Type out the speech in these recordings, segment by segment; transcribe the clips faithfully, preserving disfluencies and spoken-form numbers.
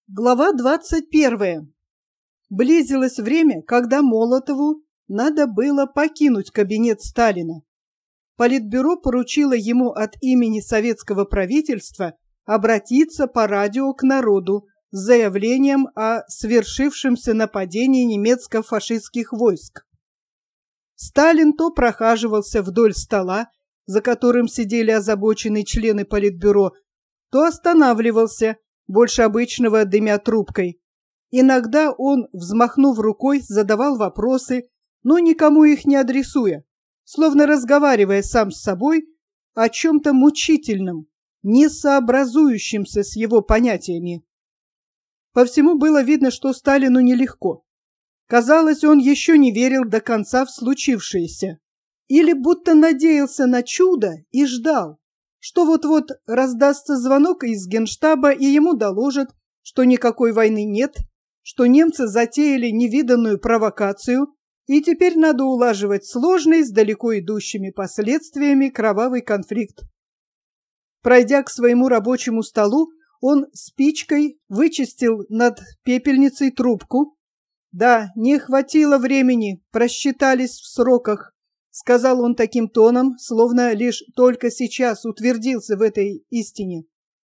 Глава двадцать первая. Близилось время, когда Молотову надо было покинуть кабинет Сталина. Политбюро поручило ему от имени советского правительства обратиться по радио к народу с заявлением о свершившемся нападении немецко-фашистских войск. Сталин то прохаживался вдоль стола, за которым сидели озабоченные члены Политбюро, то останавливался, больше обычного дымя трубкой. Иногда он, взмахнув рукой, задавал вопросы, но никому их не адресуя, словно разговаривая сам с собой о чем-то мучительном, не сообразующемся с его понятиями. По всему было видно, что Сталину нелегко. Казалось, он еще не верил до конца в случившееся, или будто надеялся на чудо и ждал, что вот-вот раздастся звонок из Генштаба, и ему доложат, что никакой войны нет, что немцы затеяли невиданную провокацию, и теперь надо улаживать сложный с далеко идущими последствиями кровавый конфликт. Пройдя к своему рабочему столу, он спичкой вычистил над пепельницей трубку. Да, не хватило времени, просчитались в сроках, сказал он таким тоном, словно лишь только сейчас утвердился в этой истине.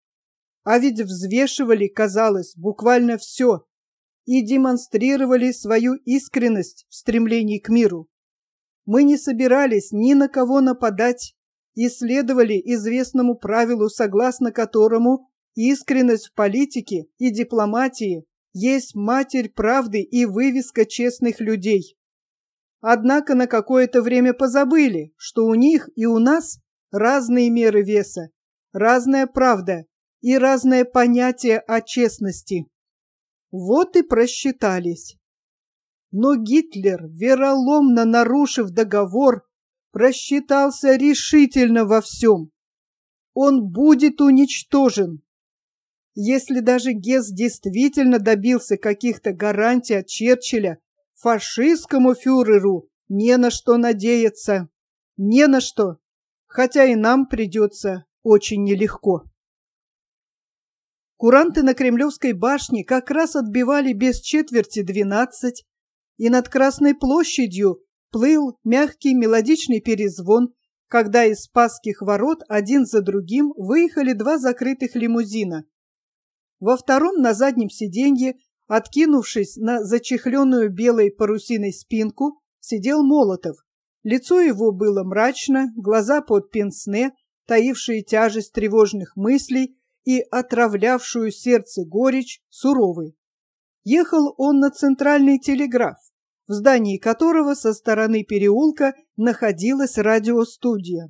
А ведь взвешивали, казалось, буквально все и демонстрировали свою искренность в стремлении к миру. Мы не собирались ни на кого нападать и следовали известному правилу, согласно которому искренность в политике и дипломатии есть матерь правды и вывеска честных людей. Однако на какое-то время позабыли, что у них и у нас разные меры веса, разная правда и разное понятие о честности. Вот и просчитались. Но Гитлер, вероломно нарушив договор, просчитался решительно во всем. Он будет уничтожен. Если даже Гесс действительно добился каких-то гарантий от Черчилля, фашистскому фюреру не на что надеяться. Не на что. Хотя и нам придется очень нелегко. Куранты на Кремлевской башне как раз отбивали без четверти двенадцать, и над Красной площадью плыл мягкий мелодичный перезвон, когда из Спасских ворот один за другим выехали два закрытых лимузина. Во втором на заднем сиденье, откинувшись на зачехленную белой парусиной спинку, сидел Молотов. Лицо его было мрачно, глаза под пенсне, таившие тяжесть тревожных мыслей и отравлявшую сердце горечь, суровый. Ехал он на центральный телеграф, в здании которого со стороны переулка находилась радиостудия.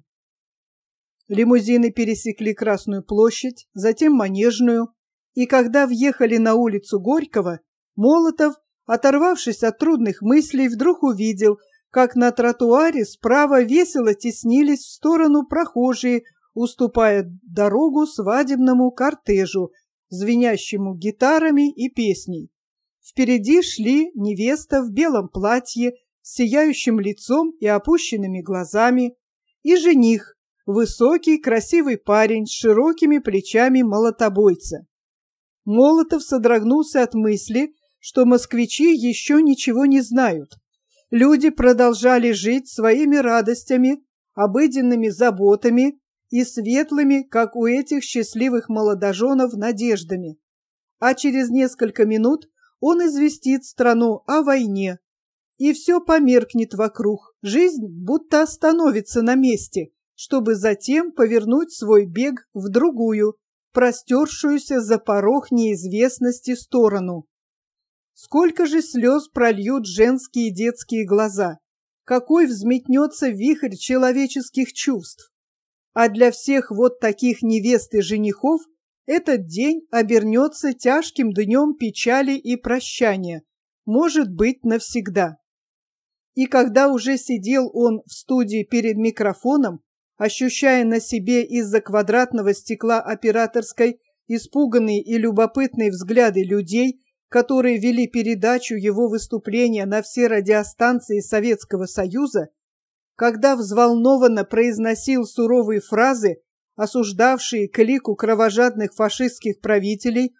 Лимузины пересекли Красную площадь, затем Манежную, и когда въехали на улицу Горького, Молотов, оторвавшись от трудных мыслей, вдруг увидел, как на тротуаре справа весело теснились в сторону прохожие, уступая дорогу свадебному кортежу, звенящему гитарами и песней. Впереди шли невеста в белом платье с сияющим лицом и опущенными глазами, и жених, высокий красивый парень с широкими плечами молотобойца. Молотов содрогнулся от мысли, что москвичи еще ничего не знают. Люди продолжали жить своими радостями, обыденными заботами и светлыми, как у этих счастливых молодоженов, надеждами. А через несколько минут он известит страну о войне, и все померкнет вокруг, жизнь будто остановится на месте, чтобы затем повернуть свой бег в другую, простершуюся за порог неизвестности сторону. Сколько же слез прольют женские и детские глаза, какой взметнется вихрь человеческих чувств. А для всех вот таких невест и женихов этот день обернется тяжким днем печали и прощания, может быть, навсегда. И когда уже сидел он в студии перед микрофоном, ощущая на себе из-за квадратного стекла операторской испуганные и любопытные взгляды людей, которые вели передачу его выступления на все радиостанции Советского Союза, когда взволнованно произносил суровые фразы, осуждавшие клику кровожадных фашистских правителей,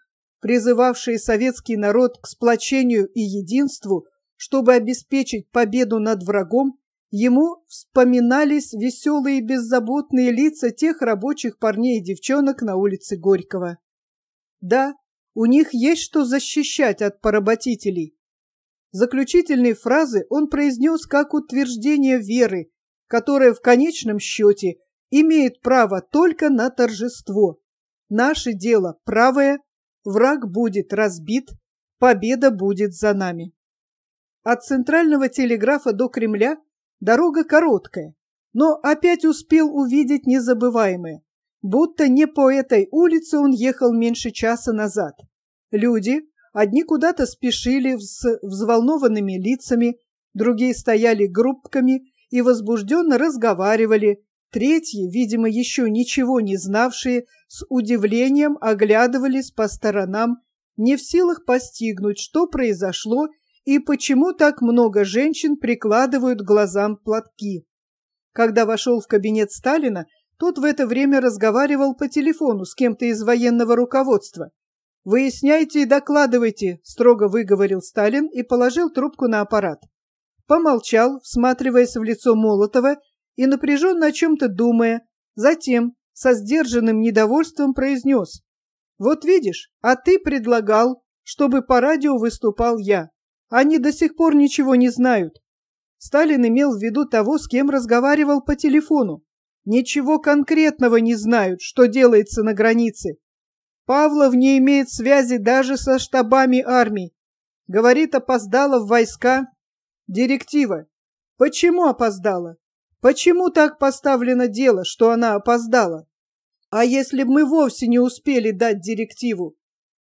призывавшие советский народ к сплочению и единству, чтобы обеспечить победу над врагом, ему вспоминались веселые и беззаботные лица тех рабочих парней и девчонок на улице Горького. Да, у них есть что защищать от поработителей. Заключительные фразы он произнес как утверждение веры, которая в конечном счете имеет право только на торжество. Наше дело правое, враг будет разбит, победа будет за нами. От центрального телеграфа до Кремля дорога короткая, но опять успел увидеть незабываемое. Будто не по этой улице он ехал меньше часа назад. Люди, одни куда-то спешили с взволнованными лицами, другие стояли группками и возбужденно разговаривали, третьи, видимо, еще ничего не знавшие, с удивлением оглядывались по сторонам, не в силах постигнуть, что произошло и почему так много женщин прикладывают к глазам платки. Когда вошел в кабинет Сталина, тот в это время разговаривал по телефону с кем-то из военного руководства. «Выясняйте и докладывайте», – строго выговорил Сталин и положил трубку на аппарат. Помолчал, всматриваясь в лицо Молотова и напряженно о чем-то думая, затем со сдержанным недовольством произнес: «Вот видишь, а ты предлагал, чтобы по радио выступал я. Они до сих пор ничего не знают». Сталин имел в виду того, с кем разговаривал по телефону. Ничего конкретного не знают, что делается на границе. Павлов не имеет связи даже со штабами армий. Говорит, опоздала в войска. Директива. Почему опоздала? Почему так поставлено дело, что она опоздала? А если бы мы вовсе не успели дать директиву?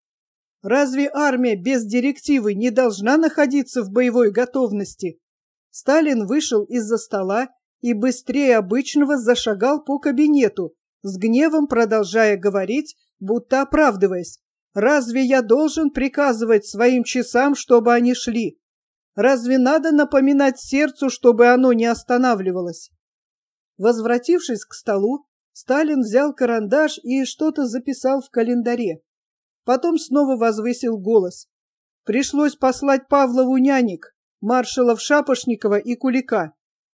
Разве армия без директивы не должна находиться в боевой готовности? Сталин вышел из-за стола и быстрее обычного зашагал по кабинету, с гневом продолжая говорить, будто оправдываясь. Разве я должен приказывать своим часам, чтобы они шли? Разве надо напоминать сердцу, чтобы оно не останавливалось? Возвратившись к столу, Сталин взял карандаш и что-то записал в календаре. Потом снова возвысил голос. Пришлось послать Павлову нянек, маршалов Шапошникова и Кулика.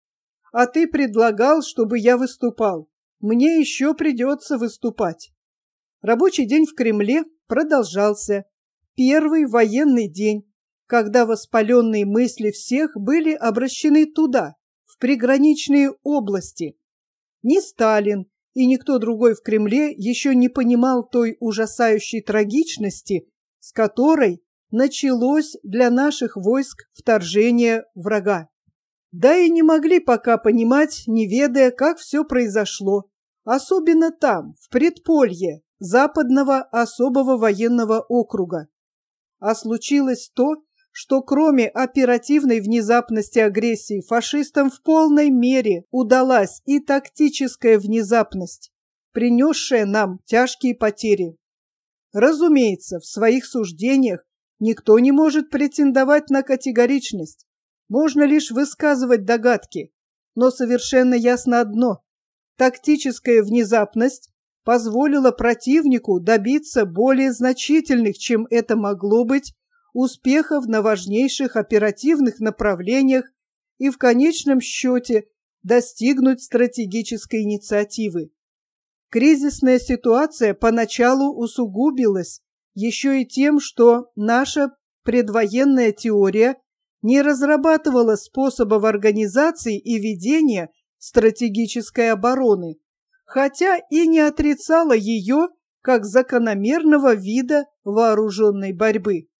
А ты предлагал, чтобы я выступал. Мне еще придется выступать. Рабочий день в Кремле продолжался. Первый военный день, когда воспаленные мысли всех были обращены туда, в приграничные области. Ни Сталин и никто другой в Кремле еще не понимал той ужасающей трагичности, с которой началось для наших войск вторжение врага. Да и не могли пока понимать, не ведая, как все произошло, особенно там, в предполье Западного особого военного округа. А случилось то, что кроме оперативной внезапности агрессии фашистам в полной мере удалась и тактическая внезапность, принесшая нам тяжкие потери. Разумеется, в своих суждениях никто не может претендовать на категоричность, можно лишь высказывать догадки, но совершенно ясно одно – тактическая внезапность позволила противнику добиться более значительных, чем это могло быть, успехов на важнейших оперативных направлениях и в конечном счете достигнуть стратегической инициативы. Кризисная ситуация поначалу усугубилась еще и тем, что наша предвоенная теория не разрабатывала способов организации и ведения стратегической обороны, хотя и не отрицала ее как закономерного вида вооруженной борьбы.